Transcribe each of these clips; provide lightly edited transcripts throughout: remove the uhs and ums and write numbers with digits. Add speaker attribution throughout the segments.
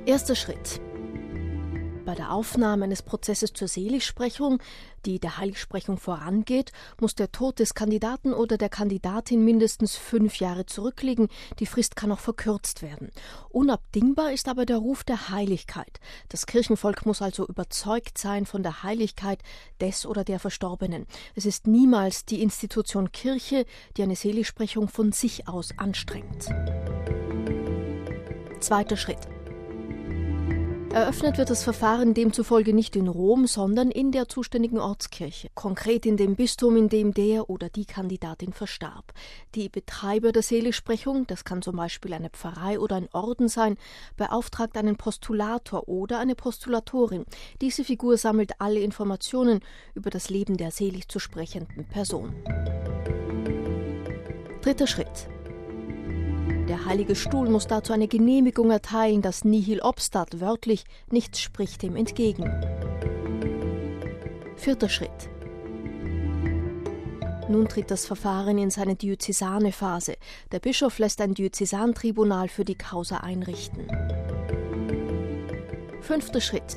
Speaker 1: Erster Schritt. Bei der Aufnahme eines Prozesses zur Seligsprechung, die der Heiligsprechung vorangeht, muss der Tod des Kandidaten oder der Kandidatin mindestens 5 Jahre zurückliegen. Die Frist kann auch verkürzt werden. Unabdingbar ist aber der Ruf der Heiligkeit. Das Kirchenvolk muss also überzeugt sein von der Heiligkeit des oder der Verstorbenen. Es ist niemals die Institution Kirche, die eine Seligsprechung von sich aus anstrengt. Zweiter Schritt. Eröffnet wird das Verfahren demzufolge nicht in Rom, sondern in der zuständigen Ortskirche, konkret in dem Bistum, in dem der oder die Kandidatin verstarb. Die Betreiber der Seligsprechung, das kann zum Beispiel eine Pfarrei oder ein Orden sein, beauftragt einen Postulator oder eine Postulatorin. Diese Figur sammelt alle Informationen über das Leben der selig zu sprechenden Person. Dritter Schritt. Der Heilige Stuhl muss dazu eine Genehmigung erteilen, dass nihil obstat, wörtlich, nichts spricht dem entgegen. Vierter Schritt. Nun tritt das Verfahren in seine diözesane Phase. Der Bischof lässt ein Diözesantribunal für die Causa einrichten. Fünfter Schritt.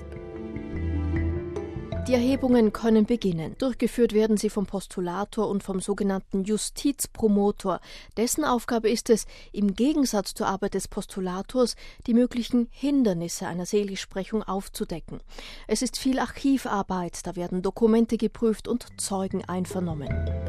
Speaker 1: Die Erhebungen können beginnen. Durchgeführt werden sie vom Postulator und vom sogenannten Justizpromotor. Dessen Aufgabe ist es, im Gegensatz zur Arbeit des Postulators die möglichen Hindernisse einer Seligsprechung aufzudecken. Es ist viel Archivarbeit, da werden Dokumente geprüft und Zeugen einvernommen.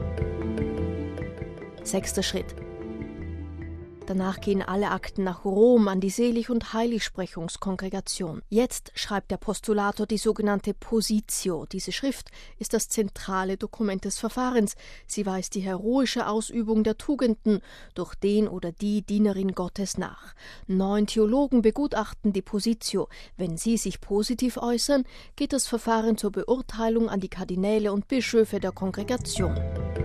Speaker 1: Sechster Schritt. Danach gehen alle Akten nach Rom an die Selig- und Heiligsprechungskongregation. Jetzt schreibt der Postulator die sogenannte Positio. Diese Schrift ist das zentrale Dokument des Verfahrens. Sie weist die heroische Ausübung der Tugenden durch den oder die Dienerin Gottes nach. 9 Theologen begutachten die Positio. Wenn sie sich positiv äußern, geht das Verfahren zur Beurteilung an die Kardinäle und Bischöfe der Kongregation.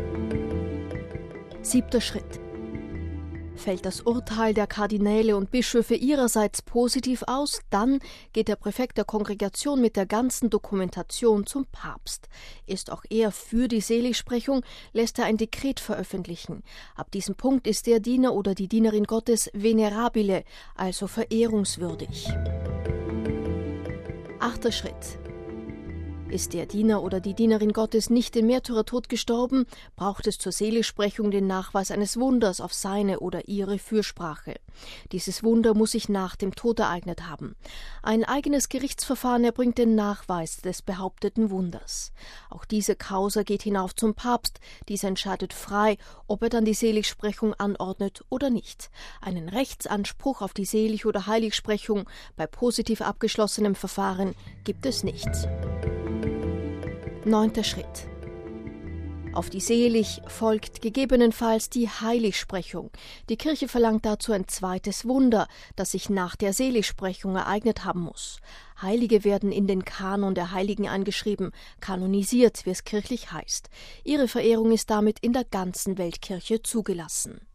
Speaker 1: 7. Schritt. Fällt das Urteil der Kardinäle und Bischöfe ihrerseits positiv aus, dann geht der Präfekt der Kongregation mit der ganzen Dokumentation zum Papst. Ist auch er für die Seligsprechung, lässt er ein Dekret veröffentlichen. Ab diesem Punkt ist der Diener oder die Dienerin Gottes venerabile, also verehrungswürdig. 8. Schritt. Ist der Diener oder die Dienerin Gottes nicht den Märtyrertod gestorben, braucht es zur Seligsprechung den Nachweis eines Wunders auf seine oder ihre Fürsprache. Dieses Wunder muss sich nach dem Tod ereignet haben. Ein eigenes Gerichtsverfahren erbringt den Nachweis des behaupteten Wunders. Auch diese Causa geht hinauf zum Papst. Dieser entscheidet frei, ob er dann die Seligsprechung anordnet oder nicht. Einen Rechtsanspruch auf die Selig- oder Heiligsprechung bei positiv abgeschlossenem Verfahren gibt es nicht. 9. Schritt. Auf die Selig folgt gegebenenfalls die Heiligsprechung. Die Kirche verlangt dazu ein zweites Wunder, das sich nach der Seligsprechung ereignet haben muss. Heilige werden in den Kanon der Heiligen eingeschrieben, kanonisiert, wie es kirchlich heißt. Ihre Verehrung ist damit in der ganzen Weltkirche zugelassen.